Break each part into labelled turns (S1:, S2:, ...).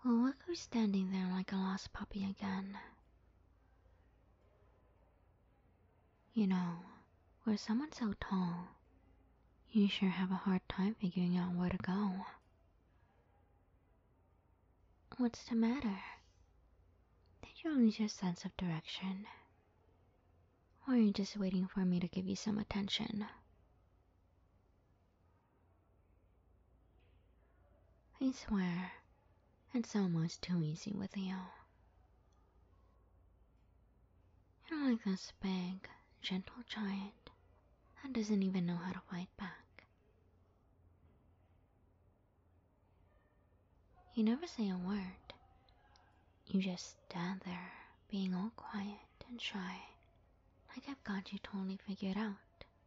S1: Well, look who's standing there like a lost puppy again. You know, for someone so tall, you sure have a hard time figuring out where to go. What's the matter? Did you lose your sense of direction? Or are you just waiting for me to give you some attention? I swear, it's almost too easy with you. You're like this big, gentle giant that doesn't even know how to fight back. You never say a word. You just stand there, being all quiet and shy, like I've got you totally figured out.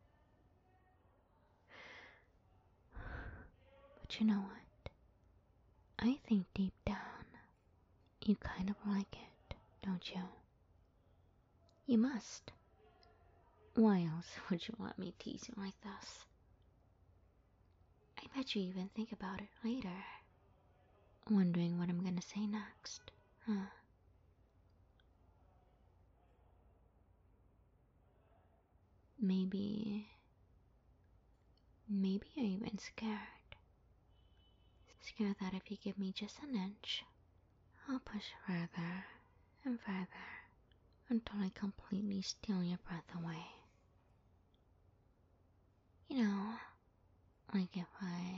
S1: But you know what? I think deep down, you kind of like it, don't you? You must. Why else would you let me tease you like this? I bet you even think about it later, wondering what I'm gonna say next, huh? Maybe. Maybe you're even scared. Scared that if you give me just an inch, I'll push further and further until I completely steal your breath away. You know, like if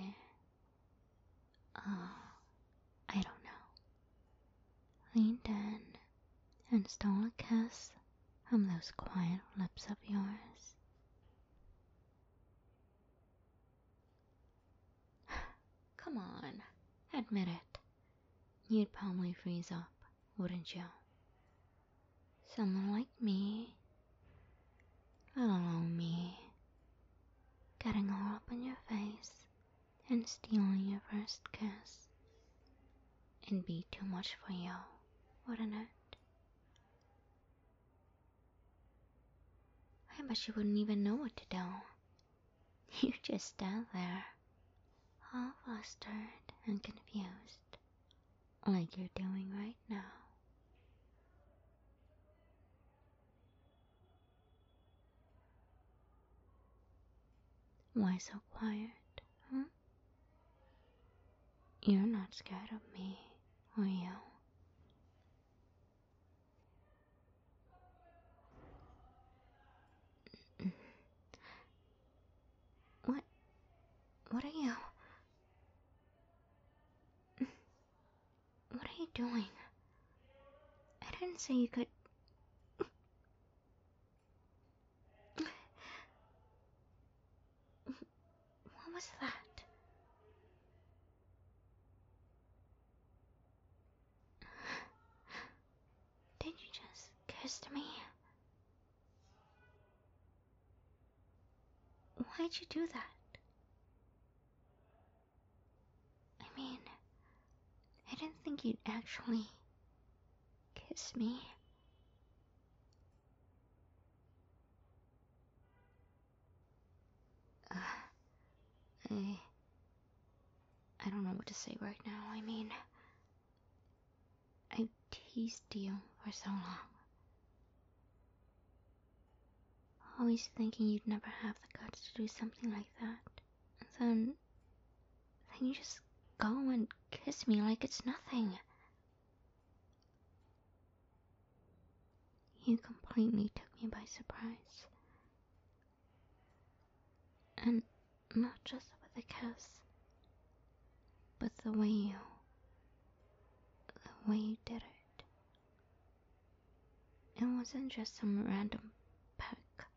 S1: oh, I don't know, leaned in and stole a kiss from those quiet lips of yours. Come on, admit it. You'd probably freeze up, wouldn't you? Someone like me, let alone me, getting all up in your face and stealing your first kiss. It'd be too much for you, wouldn't it? I bet you wouldn't even know what to do. You just stand there, all flustered and confused, like you're doing right now. Why so quiet, huh? You're not scared of me, are you? What? What are you? What are you doing? I didn't say you could. What was that? Did you just kiss me? Why'd you do that? I mean, I didn't think you'd actually kiss me. Uh, I. I don't know what to say right now. I mean, I teased you for so long. Always thinking you'd never have the guts to do something like that. And then you just go and kiss me like it's nothing. You completely took me by surprise. And not just with a kiss, but the way you did it. It wasn't just some random peck.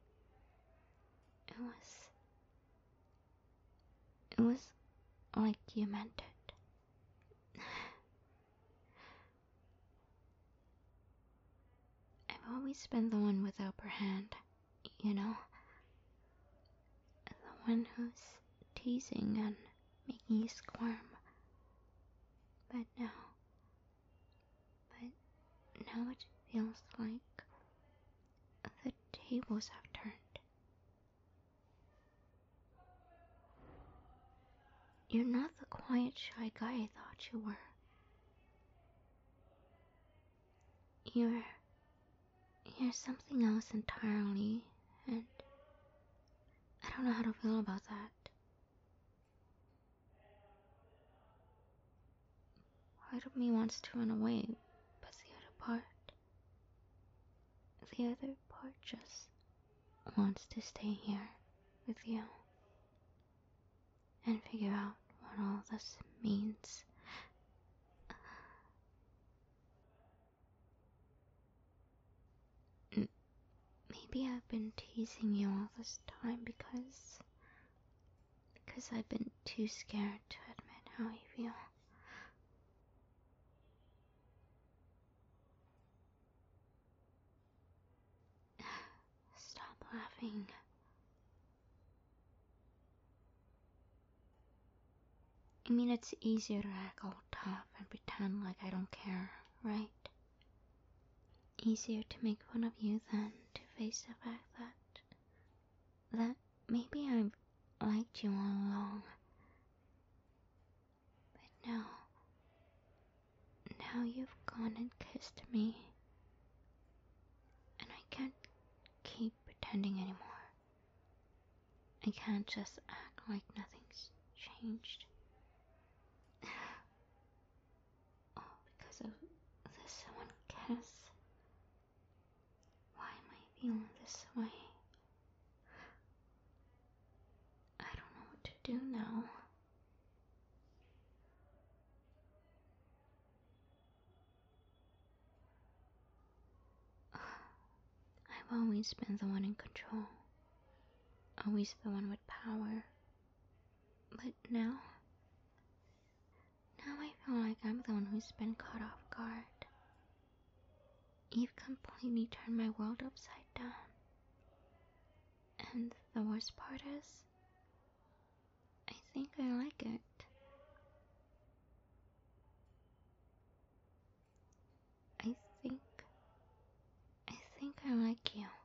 S1: It was like you meant it. I've always been the one with the upper hand, you know? The one who's teasing and making you squirm. But now it feels like the tables have turned. You're not the quiet, shy guy I thought you were. You're you're something else entirely, and I don't know how to feel about that. Part of me wants to run away, but the other part just wants to stay here with you and figure out what all this means. Maybe I've been teasing you all this time because I've been too scared to admit how I feel. Stop laughing. I mean, it's easier to act all tough and pretend like I don't care, right? Easier to make fun of you than to face the fact that maybe I've liked you all along. But now you've gone and kissed me, and I can't keep pretending anymore. I can't just act like nothing's changed. All because of this one kiss. Why am I feeling this way? I don't know what to do now. I've always been the one in control. Always the one with power. But now I feel like I'm the one who's been caught off guard. You've completely turned my world upside down. And the worst part is, I think I like it. I think, I think I like you.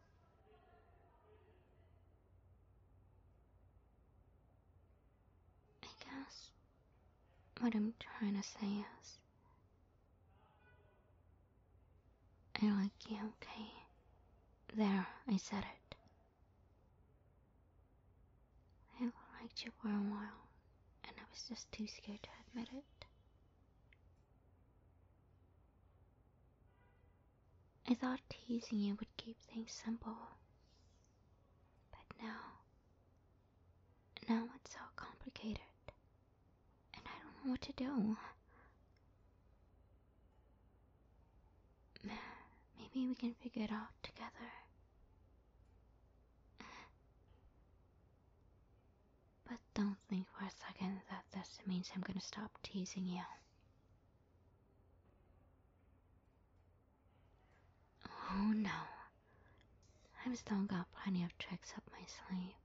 S1: I guess what I'm trying to say is, I like you, okay? There, I said it. I liked you for a while, and I was just too scared to admit it. I thought teasing you would keep things simple. But now it's so complicated, and I don't know what to do. Maybe we can figure it out together. But don't think for a second that this means I'm gonna stop teasing you. Oh no. I've still got plenty of tricks up my sleeve.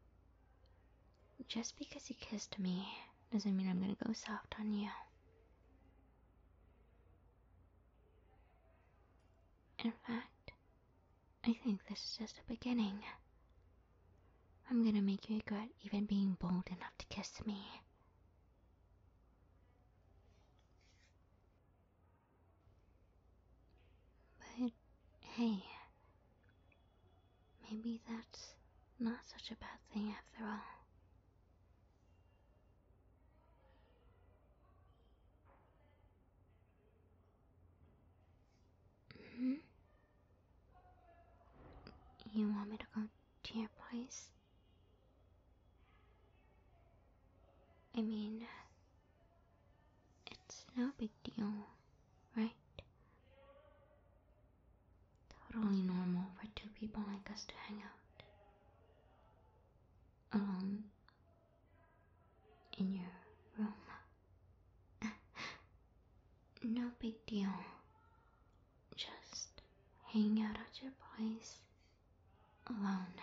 S1: Just because you kissed me doesn't mean I'm gonna go soft on you. In fact, I think this is just a beginning. I'm gonna make you regret even being bold enough to kiss me. But hey, maybe that's not such a bad thing after all. Hmm? You want me to go to your place? I mean, it's no big deal, right? Totally normal for two people like us to hang out alone in your room. No big deal. Just hang out at your place alone.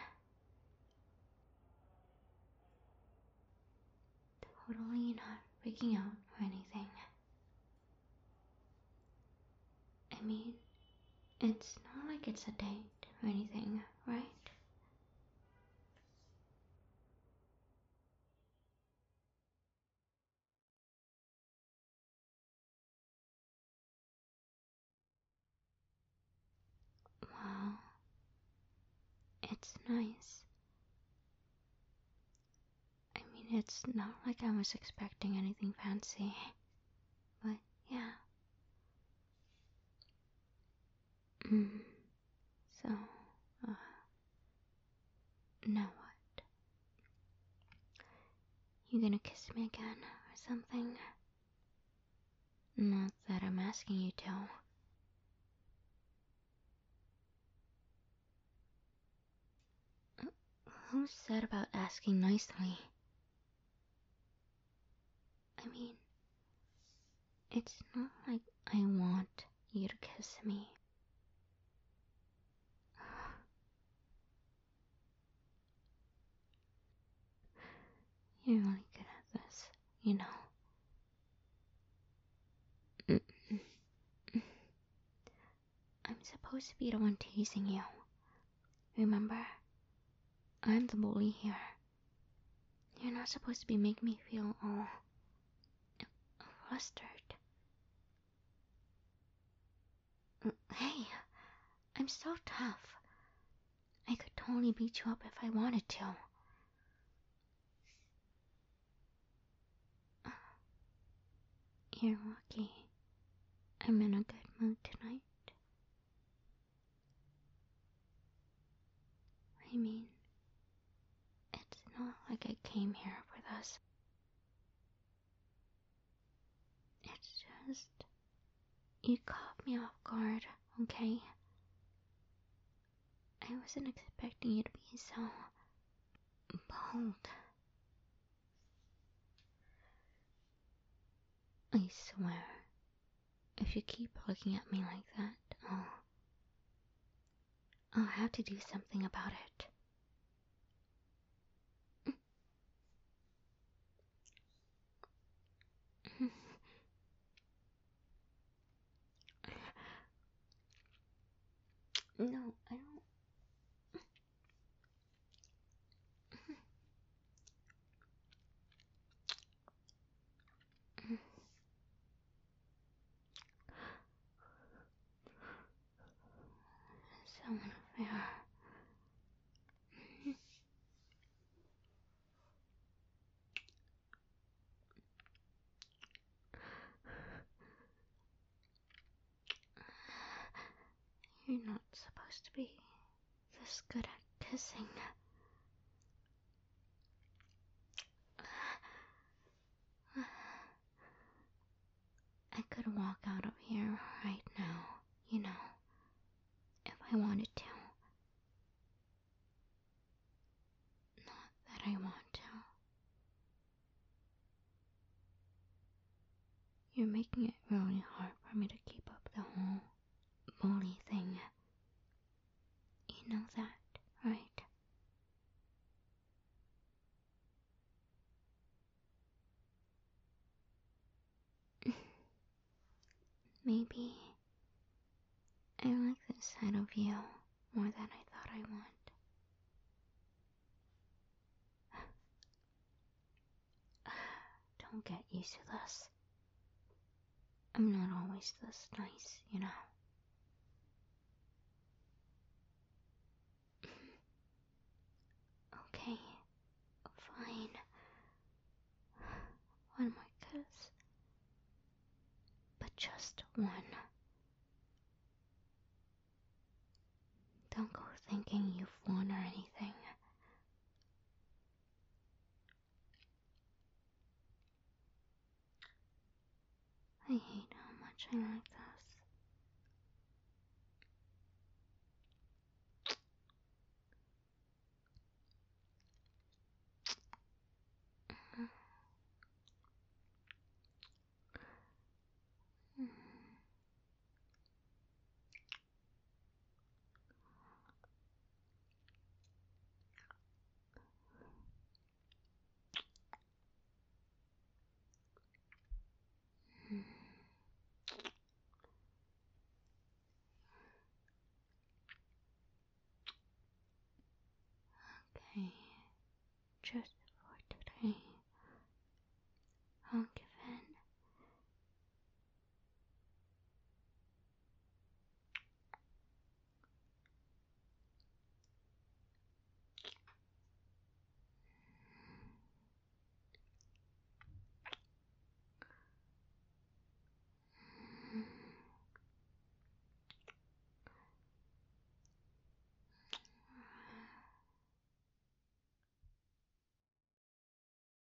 S1: Totally not freaking out or anything. I mean, it's not like it's a date or anything, right? nice. I mean, it's not like I was expecting anything fancy, but yeah. Mm, so, uh, now what? You gonna kiss me again or something? Not that I'm asking you to. Who said about asking nicely? I mean, it's not like I want you to kiss me. You're really good at this, you know. I'm supposed to be the one teasing you. Remember? I'm the bully here. You're not supposed to be making me feel all flustered. Hey, I'm so tough. I could totally beat you up if I wanted to. You're lucky. I'm in a good mood tonight. I mean, it's not like I came here for this. It's just, you caught me off guard, okay? I wasn't expecting you to be so bold. I swear, if you keep looking at me like that, I'll have to do something about it. No, I don't. So unfair. You're not supposed to be this good at kissing. I could walk out of here right now, you know, if I wanted to. Not that I want to. You're making it really hard for me to keep up the whole bully thing. You know that, right? Maybe I like this side of you more than I thought I would. Don't get used to this. I'm not always this nice, you know. Okay, fine. One more kiss. But just one. Don't go thinking you've won or anything. I hate how much I like this. Okay, just for today, I'll give